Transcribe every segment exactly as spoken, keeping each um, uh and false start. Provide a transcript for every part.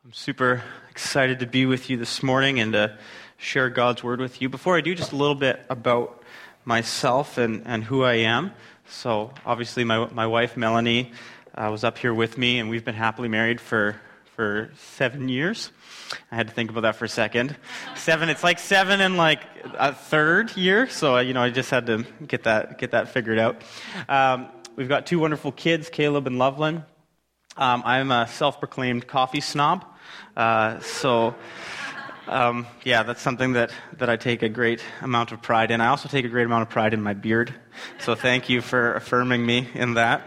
I'm super excited to be with you this morning and to share God's Word with you. Before I do, just a little bit about myself and, and who I am. So, obviously, my my wife, Melanie, uh, was up here with me, and we've been happily married for, for seven years. I had to think about that for a second. Seven, it's like seven and like a third year, so, you know, I just had to get that, get that figured out. Um, we've got two wonderful kids, Caleb and Loveland. Um, I'm a self-proclaimed coffee snob, uh, so um, yeah, that's something that, that I take a great amount of pride in. I also take a great amount of pride in my beard, so thank you for affirming me in that.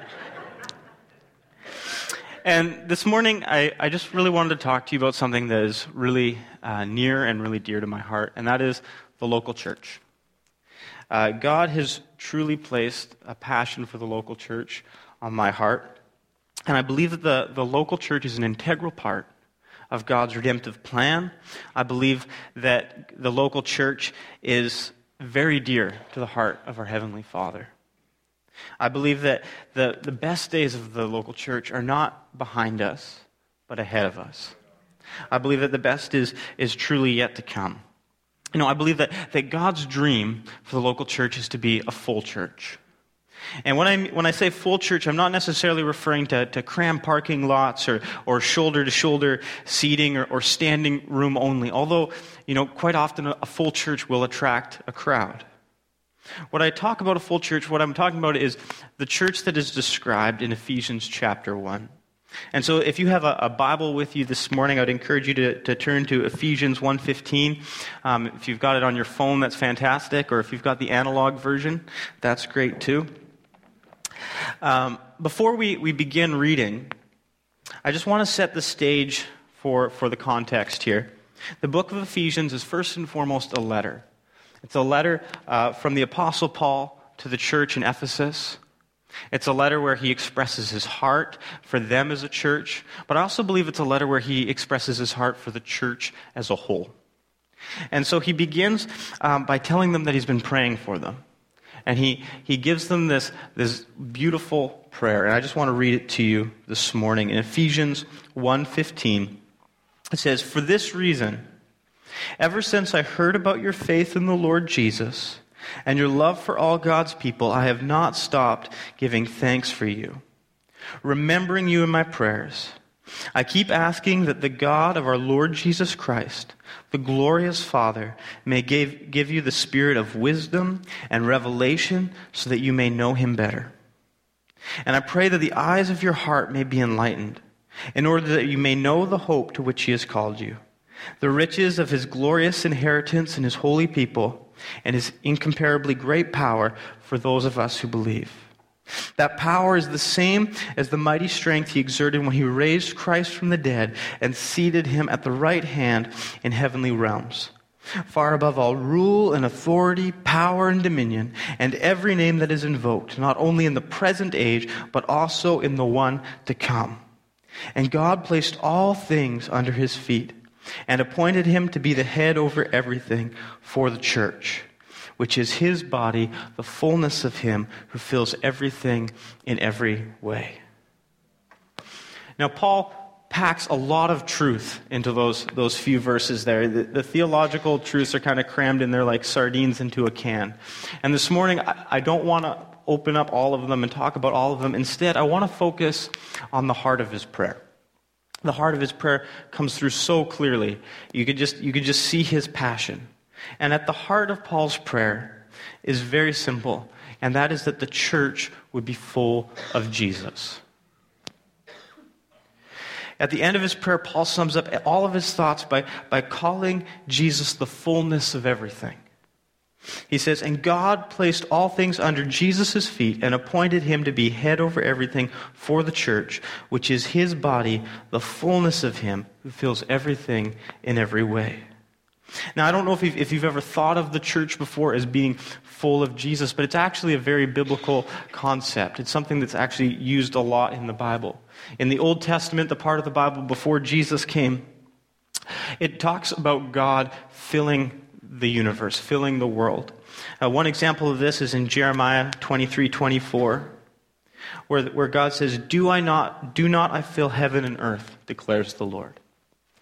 And this morning, I, I just really wanted to talk to you about something that is really uh, near and really dear to my heart, and that is the local church. Uh, God has truly placed a passion for the local church on my heart. And I believe that the, the local church is an integral part of God's redemptive plan. I believe that the local church is very dear to the heart of our Heavenly Father. I believe that the, the best days of the local church are not behind us, but ahead of us. I believe that the best is, is truly yet to come. You know, I believe that, that God's dream for the local church is to be a full church. And when I when I say full church, I'm not necessarily referring to, to crammed parking lots or, or shoulder-to-shoulder seating or, or standing room only, although, you know, quite often a full church will attract a crowd. When I talk about a full church, what I'm talking about is the church that is described in Ephesians chapter one. And so if you have a, a Bible with you this morning, I would encourage you to, to turn to Ephesians one fifteen. Um, if you've got it on your phone, that's fantastic. Or if you've got the analog version, that's great too. Um, before we, we begin reading, I just want to set the stage for, for the context here. The book of Ephesians is first and foremost a letter. It's a letter uh, from the Apostle Paul to the church in Ephesus. It's a letter where he expresses his heart for them as a church, but I also believe it's a letter where he expresses his heart for the church as a whole. And so he begins um, by telling them that he's been praying for them. And he, he gives them this, this beautiful prayer. And I just want to read it to you this morning. In Ephesians one fifteen, it says, "For this reason, ever since I heard about your faith in the Lord Jesus and your love for all God's people, I have not stopped giving thanks for you, remembering you in my prayers. I keep asking that the God of our Lord Jesus Christ, the glorious Father, may give, give you the spirit of wisdom and revelation so that you may know him better. And I pray that the eyes of your heart may be enlightened, in order that you may know the hope to which he has called you, the riches of his glorious inheritance in his holy people, and his incomparably great power for those of us who believe. That power is the same as the mighty strength he exerted when he raised Christ from the dead and seated him at the right hand in heavenly realms, far above all rule and authority, power and dominion, and every name that is invoked, not only in the present age, but also in the one to come. And God placed all things under his feet and appointed him to be the head over everything for the church, which is his body, the fullness of him who fills everything in every way." Now, Paul packs a lot of truth into those, those few verses there. The, the theological truths are kind of crammed in there like sardines into a can. And this morning, I, I don't want to open up all of them and talk about all of them. Instead, I want to focus on the heart of his prayer. The heart of his prayer comes through so clearly. You could just, you could just see his passion. And at the heart of Paul's prayer is very simple, and that is that the church would be full of Jesus. At the end of his prayer, Paul sums up all of his thoughts by, by calling Jesus the fullness of everything. He says, "And God placed all things under Jesus' feet and appointed him to be head over everything for the church, which is his body, the fullness of him who fills everything in every way." Now, I don't know if you've, if you've ever thought of the church before as being full of Jesus, but it's actually a very biblical concept. It's something that's actually used a lot in the Bible. In the Old Testament, the part of the Bible before Jesus came, it talks about God filling the universe, filling the world. Uh, one example of this is in Jeremiah twenty-three twenty-four, where, where God says, Do I not, do not I fill heaven and earth, declares the Lord.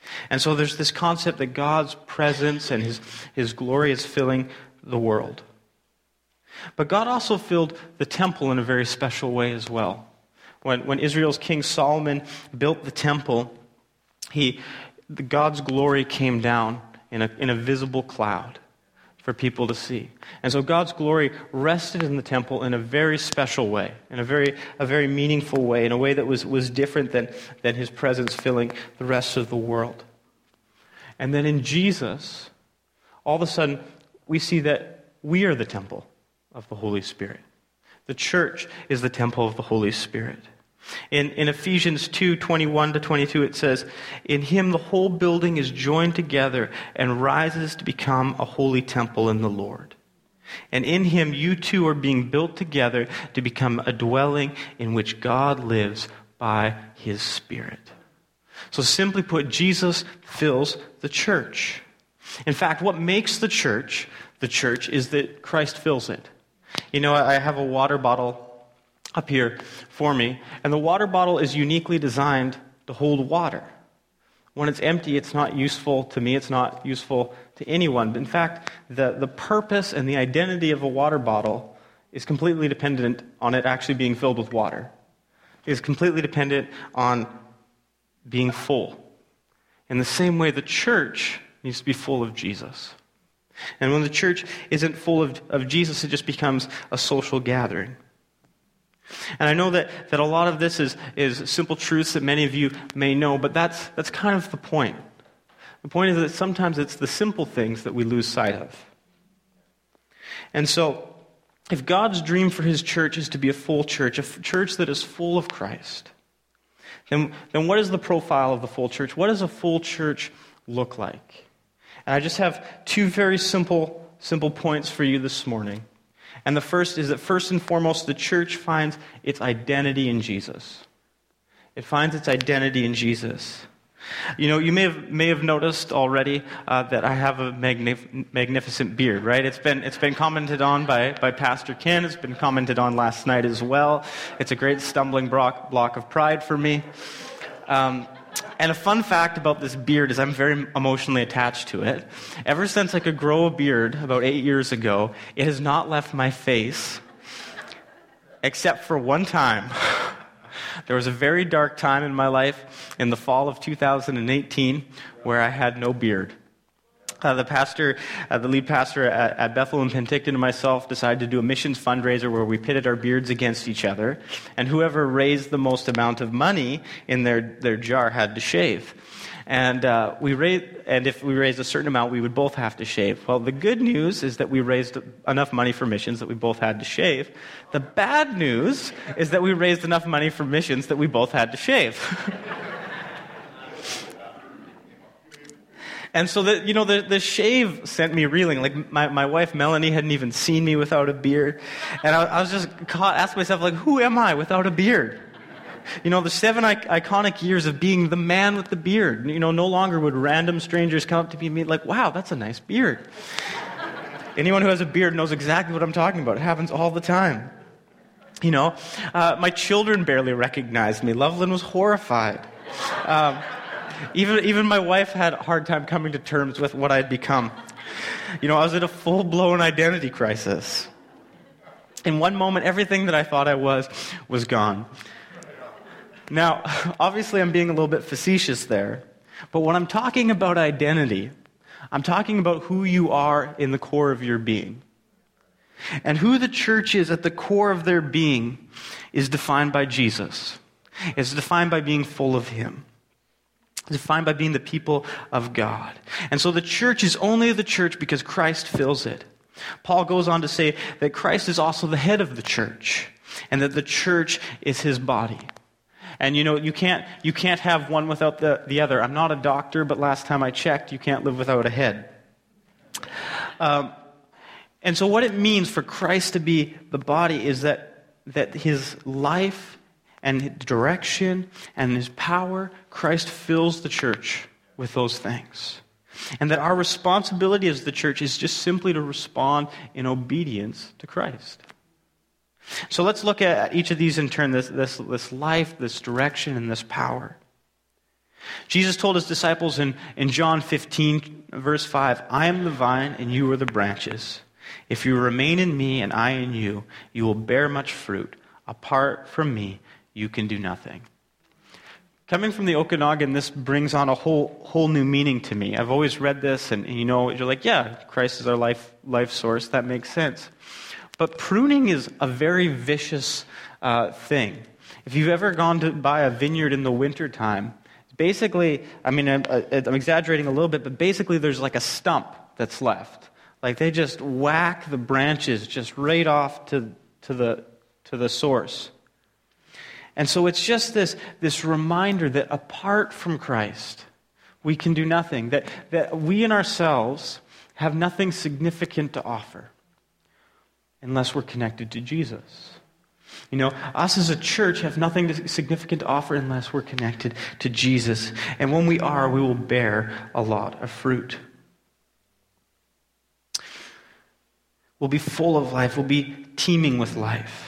And so there's this concept that God's presence and his, his glory is filling the world. But God also filled the temple in a very special way as well. When, when Israel's king Solomon built the temple, he, the God's glory came down in a, in a visible cloud for people to see. And so God's glory rested in the temple in a very special way, in a very a very meaningful way, in a way that was, was different than, than his presence filling the rest of the world. And then in Jesus, all of a sudden, we see that we are the temple of the Holy Spirit. The church is the temple of the Holy Spirit. In, in Ephesians two, twenty-one to twenty-two, it says, "In him the whole building is joined together and rises to become a holy temple in the Lord. And in him you two are being built together to become a dwelling in which God lives by his Spirit." So simply put, Jesus fills the church. In fact, what makes the church the church is that Christ fills it. You know, I have a water bottle up here for me, and the water bottle is uniquely designed to hold water. When it's empty, it's not useful to me, it's not useful to anyone. But in fact, the, the purpose and the identity of a water bottle is completely dependent on it actually being filled with water. It is completely dependent on being full. In the same way, the church needs to be full of Jesus. And when the church isn't full of, of Jesus, it just becomes a social gathering. And I know that, that a lot of this is, is simple truths that many of you may know, but that's, that's kind of the point. The point is that sometimes it's the simple things that we lose sight of. And so, if God's dream for his church is to be a full church, a f- church that is full of Christ, then, then what is the profile of the full church? What does a full church look like? And I just have two very simple, simple points for you this morning. And the first is that first and foremost, the church finds its identity in Jesus. It finds its identity in Jesus. You know, you may have may have noticed already uh, that I have a magnif- magnificent beard, right? It's been it's been commented on by, by Pastor Ken. It's been commented on last night as well. It's a great stumbling block, block of pride for me. Um, And a fun fact about this beard is I'm very emotionally attached to it. Ever since I could grow a beard about eight years ago, it has not left my face, except for one time. There was a very dark time in my life in the fall of two thousand eighteen where I had no beard. Uh, the pastor, uh, the lead pastor at, at Bethel in Penticton and myself decided to do a missions fundraiser where we pitted our beards against each other, and whoever raised the most amount of money in their, their jar had to shave. And uh, we raised, and if we raised a certain amount, we would both have to shave. Well, the good news is that we raised enough money for missions that we both had to shave. The bad news is that we raised enough money for missions that we both had to shave. And so, the, you know, the, the shave sent me reeling. Like, my, my wife, Melanie, hadn't even seen me without a beard. And I, I was just caught, asking myself, like, who am I without a beard? You know, the seven I- iconic years of being the man with the beard. You know, no longer would random strangers come up to me and be like, wow, that's a nice beard. Anyone who has a beard knows exactly what I'm talking about. It happens all the time. You know, uh, my children barely recognized me. Loveland was horrified. Um, Even even my wife had a hard time coming to terms with what I'd become. You know, I was in a full-blown identity crisis. In one moment, everything that I thought I was, was gone. Now, obviously I'm being a little bit facetious there, but when I'm talking about identity, I'm talking about who you are in the core of your being. And who the church is at the core of their being is defined by Jesus. It's defined by being full of him. Defined by being the people of God. And so the church is only the church because Christ fills it. Paul goes on to say that Christ is also the head of the church, and that the church is his body. And you know, you can't you can't have one without the, the other. I'm not a doctor, but last time I checked, you can't live without a head. Um, and so what it means for Christ to be the body is that that his life and direction and his power, Christ fills the church with those things. And that our responsibility as the church is just simply to respond in obedience to Christ. So let's look at each of these in turn, this, this, this life, this direction, and this power. Jesus told his disciples in, in John fifteen, verse five, I am the vine and you are the branches. If you remain in me and I in you, you will bear much fruit. Apart from me, you can do nothing. Coming from the Okanagan, this brings on a whole whole new meaning to me. I've always read this, and you know, you're like, yeah, Christ is our life life source. That makes sense. But pruning is a very vicious uh, thing. If you've ever gone to buy a vineyard in the wintertime, basically, I mean, I'm, I'm exaggerating a little bit, but basically there's like a stump that's left. Like they just whack the branches just right off to, to the to the source. And so it's just this, this reminder that apart from Christ, we can do nothing. That, that we in ourselves have nothing significant to offer unless we're connected to Jesus. You know, us as a church have nothing to, significant to offer unless we're connected to Jesus. And when we are, we will bear a lot of fruit. We'll be full of life. We'll be teeming with life.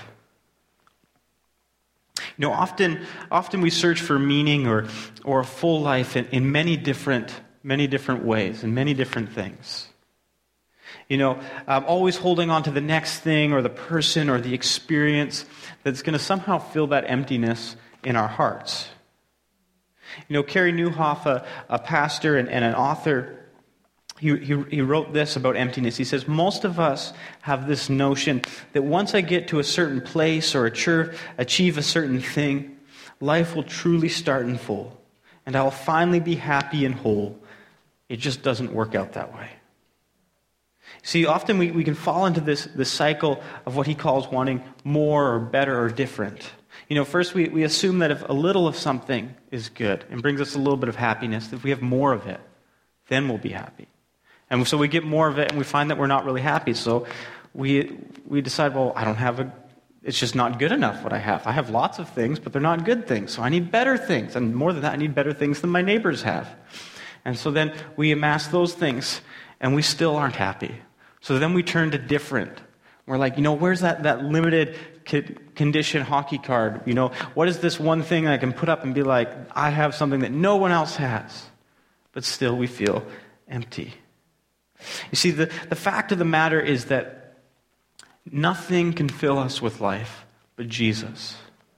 You know, often, often we search for meaning or or a full life in, in many different, many different ways, in many different things. You know, um, always holding on to the next thing or the person or the experience that's going to somehow fill that emptiness in our hearts. You know, Carey Nieuwhof, a, a pastor and, and an author, He, he, he wrote this about emptiness. He says, most of us have this notion that once I get to a certain place or achieve, achieve a certain thing, life will truly start in full, and I will finally be happy and whole. It just doesn't work out that way. See, often we, we can fall into this, this cycle of what he calls wanting more or better or different. You know, first we, we assume that if a little of something is good and brings us a little bit of happiness, if we have more of it, then we'll be happy. And so we get more of it, and we find that we're not really happy. So we we decide, well, I don't have a, it's just not good enough what I have. I have lots of things, but they're not good things. So I need better things. And more than that, I need better things than my neighbors have. And so then we amass those things, and we still aren't happy. So then we turn to different. We're like, you know, where's that, that limited condition hockey card? You know, what is this one thing I can put up and be like, I have something that no one else has? But still we feel empty. You see, the, the fact of the matter is that nothing can fill us with life but Jesus.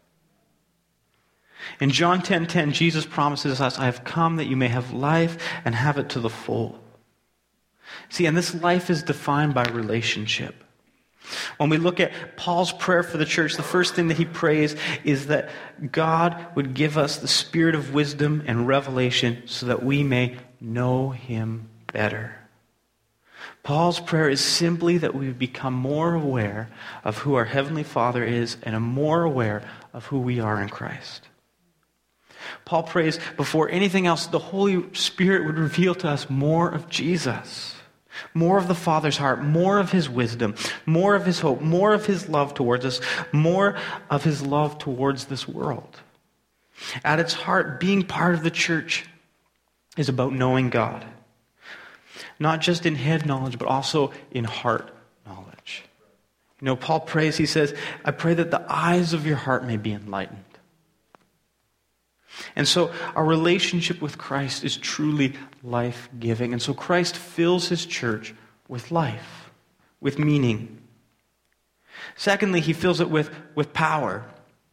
In John ten ten, Jesus promises us, I have come that you may have life and have it to the full. See, and this life is defined by relationship. When we look at Paul's prayer for the church, the first thing that he prays is that God would give us the spirit of wisdom and revelation so that we may know him better. Paul's prayer is simply that we become more aware of who our Heavenly Father is and are more aware of who we are in Christ. Paul prays before anything else, the Holy Spirit would reveal to us more of Jesus, more of the Father's heart, more of his wisdom, more of his hope, more of his love towards us, more of his love towards this world. At its heart, being part of the church is about knowing God. Not just in head knowledge, but also in heart knowledge. You know, Paul prays, he says, I pray that the eyes of your heart may be enlightened. And so our relationship with Christ is truly life-giving. And so Christ fills his church with life, with meaning. Secondly, he fills it with, with power.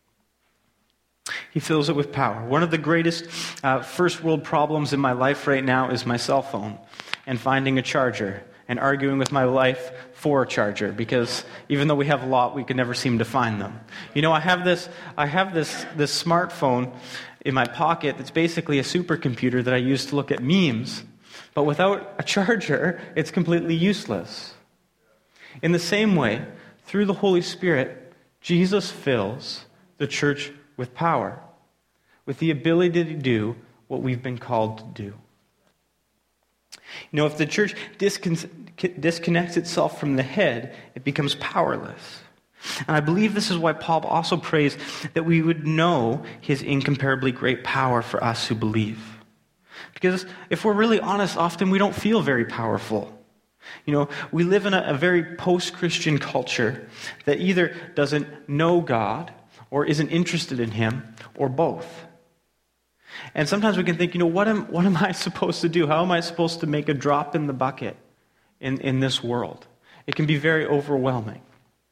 He fills it with power. One of the greatest uh, first world problems in my life right now is my cell phone and finding a charger and arguing with my wife for a charger, because even though we have a lot, we can never seem to find them. You know, I have this I have this this smartphone in my pocket that's basically a supercomputer that I use to look at memes, but without a charger, it's completely useless. In the same way, through the Holy Spirit, Jesus fills the church with power, with the ability to do what we've been called to do. You know, if the church discon- disconnects itself from the head, it becomes powerless. And I believe this is why Paul also prays that we would know his incomparably great power for us who believe. Because if we're really honest, often we don't feel very powerful. You know, we live in a, a very post-Christian culture that either doesn't know God or isn't interested in him, or both. And sometimes we can think, you know, what am, what am I supposed to do? How am I supposed to make a drop in the bucket in, in this world? It can be very overwhelming.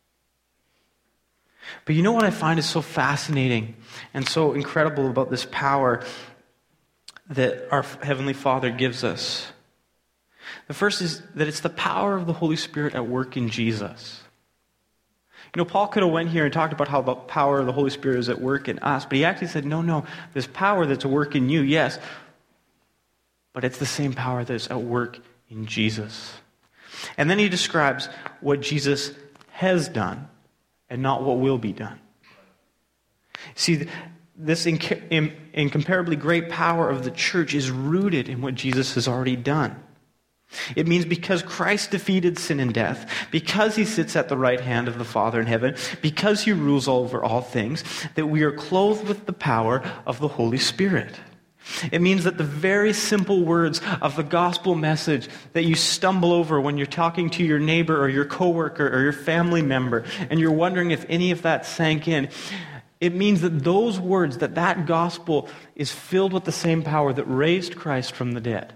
But you know what I find is so fascinating and so incredible about this power that our Heavenly Father gives us? The first is that it's the power of the Holy Spirit at work in Jesus. You know, Paul could have went here and talked about how the power of the Holy Spirit is at work in us, but he actually said, no, no, this power that's at work in you, yes, but it's the same power that's at work in Jesus. And then he describes what Jesus has done and not what will be done. See, this inc- incomparably great power of the church is rooted in what Jesus has already done. It means because Christ defeated sin and death, because he sits at the right hand of the Father in heaven, because he rules over all things, that we are clothed with the power of the Holy Spirit. It means that the very simple words of the gospel message that you stumble over when you're talking to your neighbor or your coworker or your family member, and you're wondering if any of that sank in, it means that those words, that that gospel is filled with the same power that raised Christ from the dead.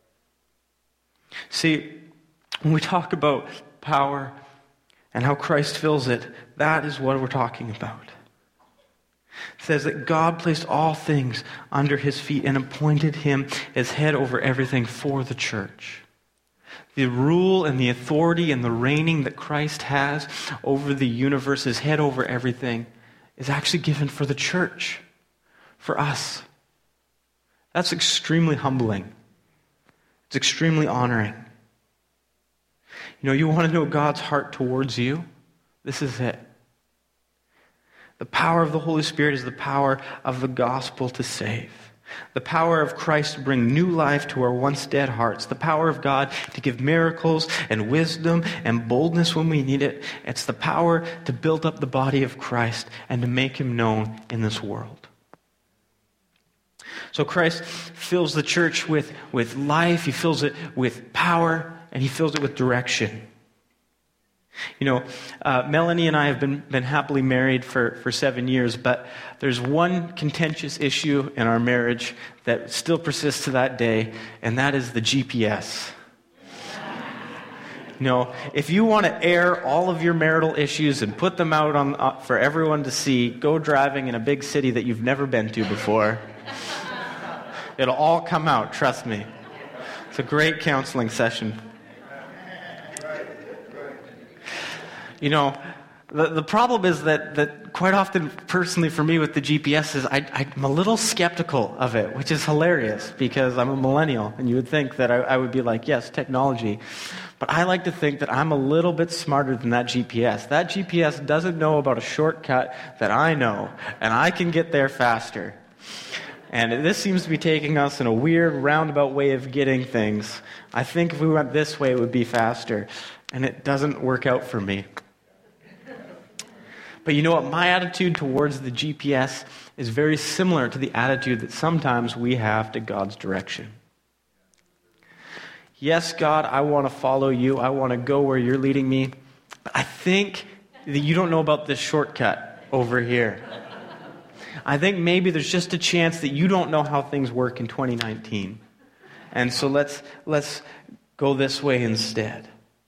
See, when we talk about power and how Christ fills it, that is what we're talking about. It says that God placed all things under his feet and appointed him as head over everything for the church. The rule and the authority and the reigning that Christ has over the universe, as head over everything, is actually given for the church, for us. That's extremely humbling. It's extremely honoring. You know, you want to know God's heart towards you? This is it. The power of the Holy Spirit is the power of the gospel to save. The power of Christ to bring new life to our once dead hearts. The power of God to give miracles and wisdom and boldness when we need it. It's the power to build up the body of Christ and to make him known in this world. So Christ fills the church with, with life, he fills it with power, and he fills it with direction. You know, uh, Melanie and I have been, been happily married for, for seven years, but there's one contentious issue in our marriage that still persists to that day, and that is the G P S. You know, if you want to air all of your marital issues and put them out on uh, for everyone to see, go driving in a big city that you've never been to before. It'll all come out, trust me. It's a great counseling session. You know, the, the problem is that, that quite often, personally for me with the G P S, is I, I'm a little skeptical of it, which is hilarious because I'm a millennial, and you would think that I, I would be like, yes, technology. But I like to think that I'm a little bit smarter than that G P S. That G P S doesn't know about a shortcut that I know, and I can get there faster. And this seems to be taking us in a weird, roundabout way of getting things. I think if we went this way, it would be faster. And it doesn't work out for me. But you know what? My attitude towards the G P S is very similar to the attitude that sometimes we have to God's direction. Yes, God, I want to follow you. I want to go where you're leading me. But I think that you don't know about this shortcut over here. I think maybe there's just a chance that you don't know how things work in twenty nineteen. And so let's let's go this way instead.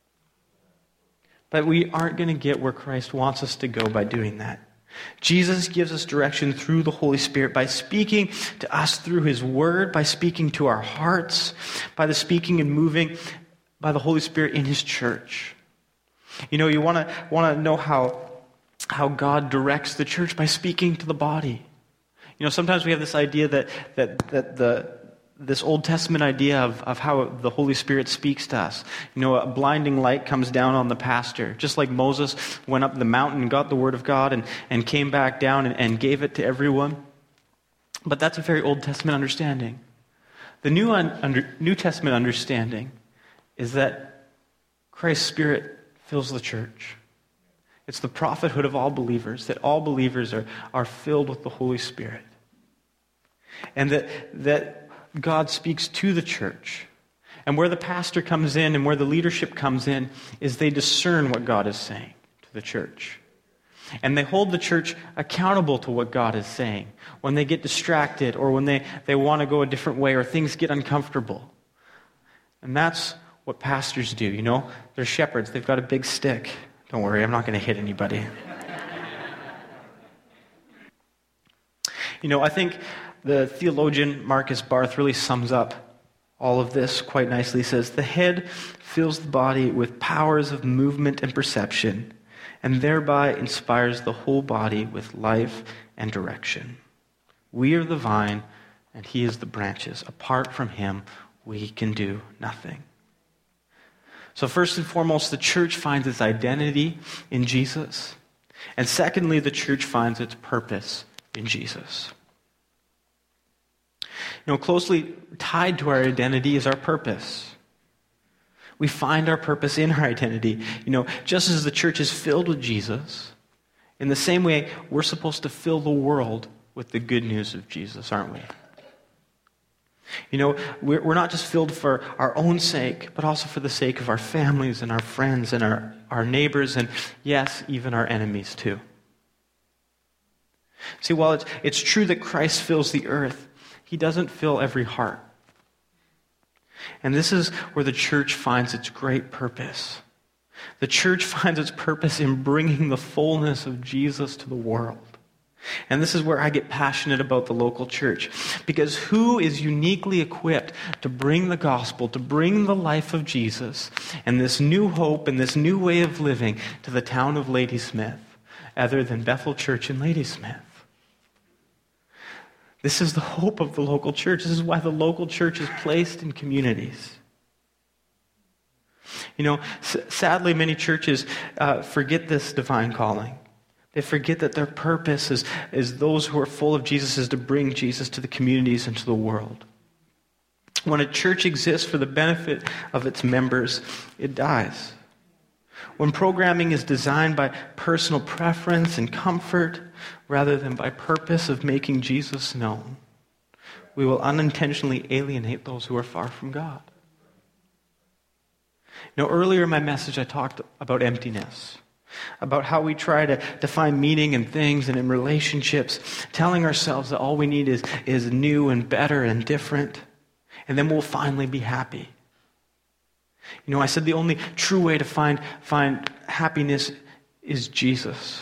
But we aren't going to get where Christ wants us to go by doing that. Jesus gives us direction through the Holy Spirit by speaking to us through his word, by speaking to our hearts, by the speaking and moving by the Holy Spirit in his church. You know, you want to want to know how how God directs the church by speaking to the body. You know, sometimes we have this idea that that that the this Old Testament idea of, of how the Holy Spirit speaks to us. You know, a blinding light comes down on the pastor. Just like Moses went up the mountain and got the word of God and, and came back down and, and gave it to everyone. But that's a very Old Testament understanding. The New, un, under, New Testament understanding is that Christ's Spirit fills the church. It's the prophethood of all believers, that all believers are, are filled with the Holy Spirit. And that that God speaks to the church. And where the pastor comes in and where the leadership comes in is they discern what God is saying to the church. And they hold the church accountable to what God is saying when they get distracted or when they, they want to go a different way or things get uncomfortable. And that's what pastors do, you know? They're shepherds. They've got a big stick. Don't worry, I'm not going to hit anybody. You know, I think the theologian Marcus Barth really sums up all of this quite nicely. He says, the head fills the body with powers of movement and perception, and thereby inspires the whole body with life and direction. We are the vine, and he is the branches. Apart from him, we can do nothing. So first and foremost, the church finds its identity in Jesus. And secondly, the church finds its purpose in Jesus. You know, closely tied to our identity is our purpose. We find our purpose in our identity. You know, just as the church is filled with Jesus, in the same way, we're supposed to fill the world with the good news of Jesus, aren't we? You know, we're not just filled for our own sake, but also for the sake of our families and our friends and our, our neighbors and, yes, even our enemies too. See, while it's, it's true that Christ fills the earth, he doesn't fill every heart. And this is where the church finds its great purpose. The church finds its purpose in bringing the fullness of Jesus to the world. And this is where I get passionate about the local church. Because who is uniquely equipped to bring the gospel, to bring the life of Jesus and this new hope and this new way of living to the town of Ladysmith, other than Bethel Church in Ladysmith? This is the hope of the local church. This is why the local church is placed in communities. You know, s- sadly, many churches uh, forget this divine calling. They forget that their purpose is, is those who are full of Jesus is to bring Jesus to the communities and to the world. When a church exists for the benefit of its members, it dies. When programming is designed by personal preference and comfort rather than by purpose of making Jesus known, we will unintentionally alienate those who are far from God. Now, earlier in my message, I talked about emptiness, about how we try to, to find meaning in things and in relationships, telling ourselves that all we need is, is new and better and different, and then we'll finally be happy. You know, I said the only true way to find, find happiness is Jesus.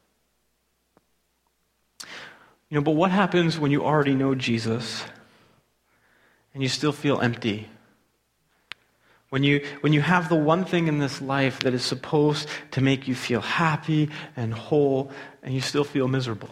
You know, but what happens when you already know Jesus and you still feel empty? When you, when you have the one thing in this life that is supposed to make you feel happy and whole, and you still feel miserable?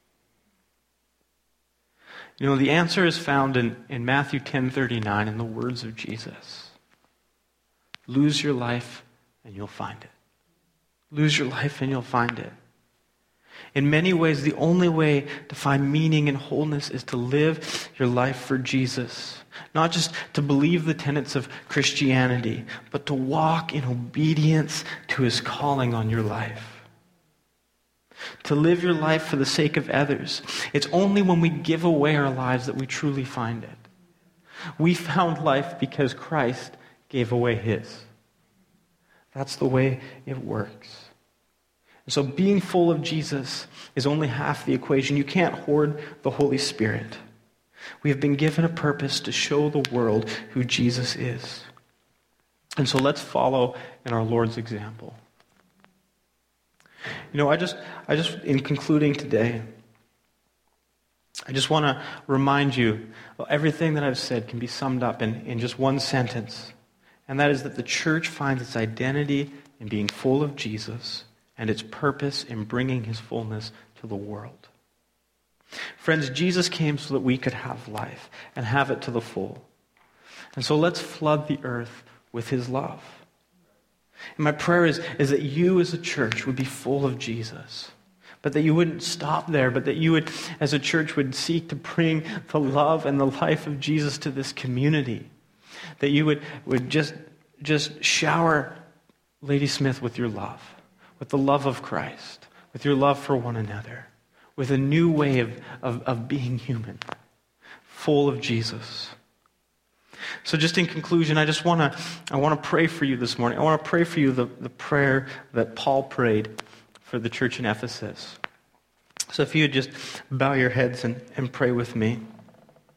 You know, the answer is found in, in Matthew ten thirty-nine in the words of Jesus. Lose your life and you'll find it. Lose your life and you'll find it. In many ways, the only way to find meaning and wholeness is to live your life for Jesus. Not just to believe the tenets of Christianity, but to walk in obedience to his calling on your life. To live your life for the sake of others. It's only when we give away our lives that we truly find it. We found life because Christ gave away his. That's the way it works. And so being full of Jesus is only half the equation. You can't hoard the Holy Spirit. We have been given a purpose to show the world who Jesus is. And so let's follow in our Lord's example. You know, I just, I just, in concluding today, I just want to remind you, well, everything that I've said can be summed up in, in just one sentence. And that is that the church finds its identity in being full of Jesus and its purpose in bringing his fullness to the world. Friends, Jesus came so that we could have life and have it to the full. And so let's flood the earth with his love. And my prayer is, is that you as a church would be full of Jesus. But that you wouldn't stop there, but that you would, as a church, would seek to bring the love and the life of Jesus to this community. That you would, would just, just shower Ladysmith with your love, with the love of Christ, with your love for one another, with a new way of, of, of being human, full of Jesus. So just in conclusion, I just want to I want to pray for you this morning. I want to pray for you the, the prayer that Paul prayed for the church in Ephesus. So if you would just bow your heads and, and pray with me.